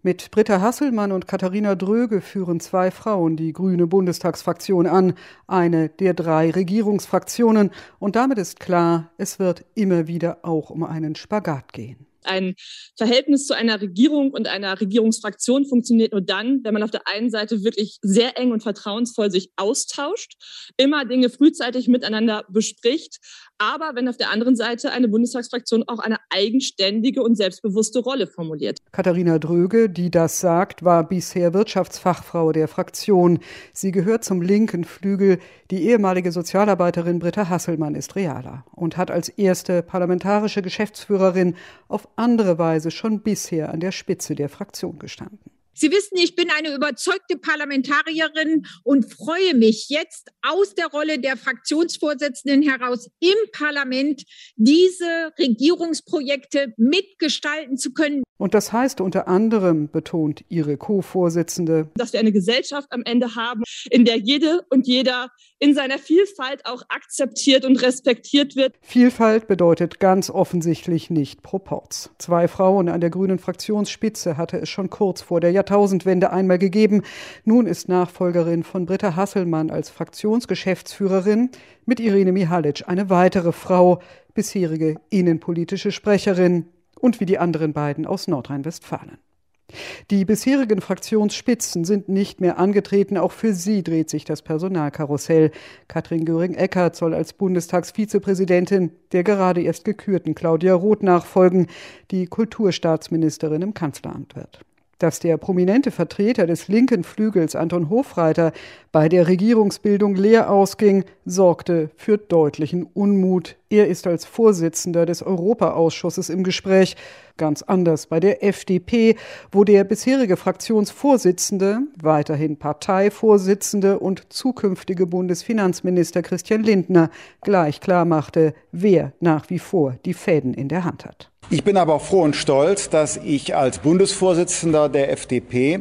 Mit Britta Hasselmann und Katharina Dröge führen zwei Frauen die grüne Bundestagsfraktion an, eine der 3 Regierungsfraktionen. Und damit ist klar, es wird immer wieder auch um einen Spagat gehen. Ein Verhältnis zu einer Regierung und einer Regierungsfraktion funktioniert nur dann, wenn man auf der einen Seite wirklich sehr eng und vertrauensvoll sich austauscht, immer Dinge frühzeitig miteinander bespricht, aber wenn auf der anderen Seite eine Bundestagsfraktion auch eine eigenständige und selbstbewusste Rolle formuliert. Katharina Dröge, die das sagt, war bisher Wirtschaftsfachfrau der Fraktion. Sie gehört zum linken Flügel. Die ehemalige Sozialarbeiterin Britta Hasselmann ist realer und hat als erste parlamentarische Geschäftsführerin auf andere Weise schon bisher an der Spitze der Fraktion gestanden. Sie wissen, ich bin eine überzeugte Parlamentarierin und freue mich jetzt aus der Rolle der Fraktionsvorsitzenden heraus im Parlament diese Regierungsprojekte mitgestalten zu können. Und das heißt unter anderem, betont ihre Co-Vorsitzende, dass wir eine Gesellschaft am Ende haben, in der jede und jeder in seiner Vielfalt auch akzeptiert und respektiert wird. Vielfalt bedeutet ganz offensichtlich nicht Proporz. 2 Frauen an der grünen Fraktionsspitze hatte es schon kurz vor der Jahrtausendwende einmal gegeben. Nun ist Nachfolgerin von Britta Hasselmann als Fraktionsgeschäftsführerin mit Irene Mihalic eine weitere Frau, bisherige innenpolitische Sprecherin und wie die anderen beiden aus Nordrhein-Westfalen. Die bisherigen Fraktionsspitzen sind nicht mehr angetreten. Auch für sie dreht sich das Personalkarussell. Katrin Göring-Eckardt soll als Bundestagsvizepräsidentin der gerade erst gekürten Claudia Roth nachfolgen, die Kulturstaatsministerin im Kanzleramt wird. Dass der prominente Vertreter des linken Flügels Anton Hofreiter bei der Regierungsbildung leer ausging, sorgte für deutlichen Unmut. Er ist als Vorsitzender des Europaausschusses im Gespräch. Ganz anders bei der FDP, wo der bisherige Fraktionsvorsitzende, weiterhin Parteivorsitzende und zukünftige Bundesfinanzminister Christian Lindner gleich klar machte, wer nach wie vor die Fäden in der Hand hat. Ich bin aber froh und stolz, dass ich als Bundesvorsitzender der FDP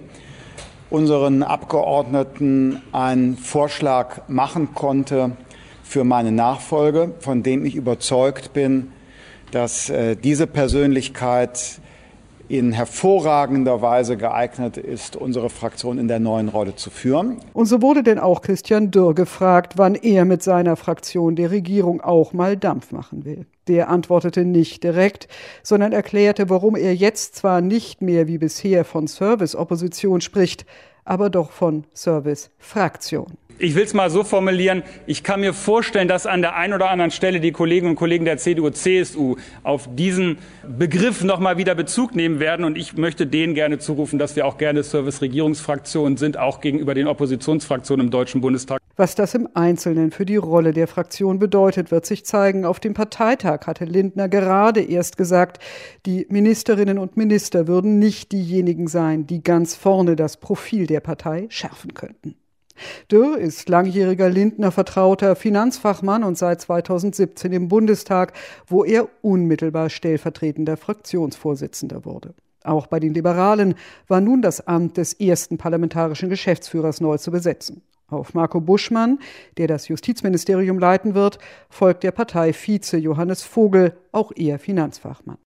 unseren Abgeordneten einen Vorschlag machen konnte für meine Nachfolge, von dem ich überzeugt bin, dass diese Persönlichkeit in hervorragender Weise geeignet ist, unsere Fraktion in der neuen Rolle zu führen. Und so wurde denn auch Christian Dürr gefragt, wann er mit seiner Fraktion der Regierung auch mal Dampf machen will. Der antwortete nicht direkt, sondern erklärte, warum er jetzt zwar nicht mehr wie bisher von Service-Opposition spricht, aber doch von Service-Fraktion. Ich will es mal so formulieren, ich kann mir vorstellen, dass an der einen oder anderen Stelle die Kolleginnen und Kollegen der CDU, CSU auf diesen Begriff noch mal wieder Bezug nehmen werden. Und ich möchte denen gerne zurufen, dass wir auch gerne Service-Regierungsfraktionen sind, auch gegenüber den Oppositionsfraktionen im Deutschen Bundestag. Was das im Einzelnen für die Rolle der Fraktion bedeutet, wird sich zeigen. Auf dem Parteitag hatte Lindner gerade erst gesagt, die Ministerinnen und Minister würden nicht diejenigen sein, die ganz vorne das Profil der Partei schärfen könnten. Dürr ist langjähriger Lindner-Vertrauter, Finanzfachmann und seit 2017 im Bundestag, wo er unmittelbar stellvertretender Fraktionsvorsitzender wurde. Auch bei den Liberalen war nun das Amt des ersten parlamentarischen Geschäftsführers neu zu besetzen. Auf Marco Buschmann, der das Justizministerium leiten wird, folgt der Parteivize Johannes Vogel, auch er Finanzfachmann.